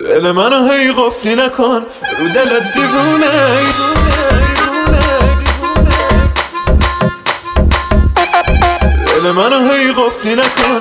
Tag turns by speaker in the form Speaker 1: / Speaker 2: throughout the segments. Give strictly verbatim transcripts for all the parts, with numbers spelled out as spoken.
Speaker 1: دل منو هی قفلی نکن، رو دلت دیوونه. دل منو هی قفلی نکن.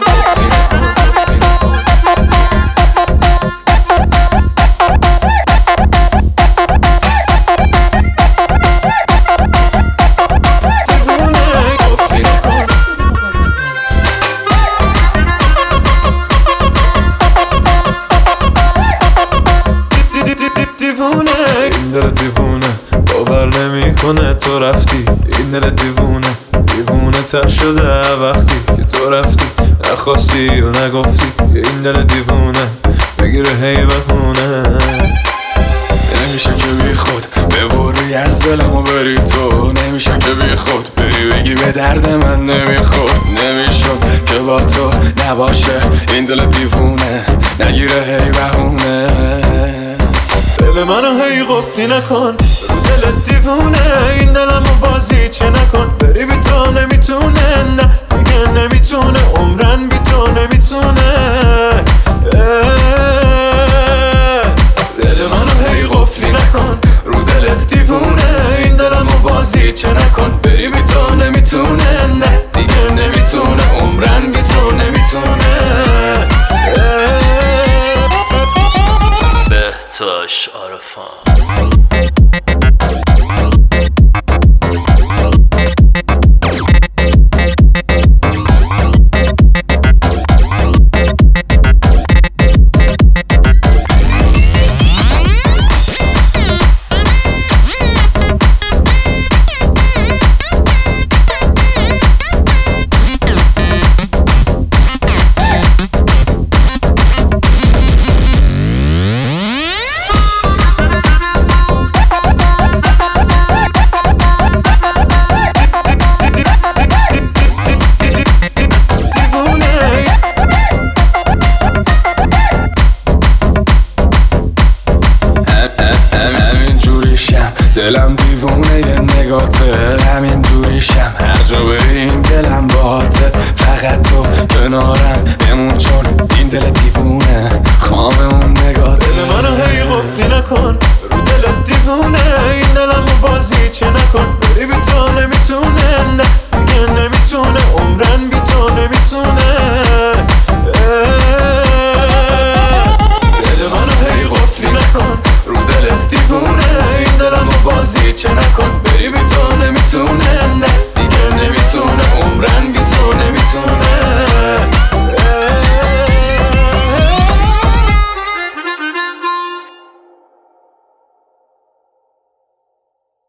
Speaker 1: این دل دیوونه باور نمی کنه تو رفتی. این دل دیوونه دیوونه تر شده وقتی که تو رفتی، نخواستی و نگفتی. این دل دیوونه بگیره هی بهونه.
Speaker 2: نمیشه که بی خود ببری از دلمو بری تو، نمیشه که بی خود بری بگی به درد من نمیخور. نمیشد که با تو نباشه این دل دیوونه، نگیره هی بهونه.
Speaker 1: دل منو هی قفلی نکن، رو دلت دیوونه. این دلمو بازی چه نکن، بری بی تو نمیتونه، نه دیگه نمیتونه، عمرن بی تو نمیتونه. دل منو هی قفلی نکن، رو دلت دیوونه. این دلمو بازی چه نکن، بری بی تو نمیتونه، نه دیگه نمیتونه، عمرن بی تو نمیتونه.
Speaker 3: بهتاش عارفان.
Speaker 2: دلم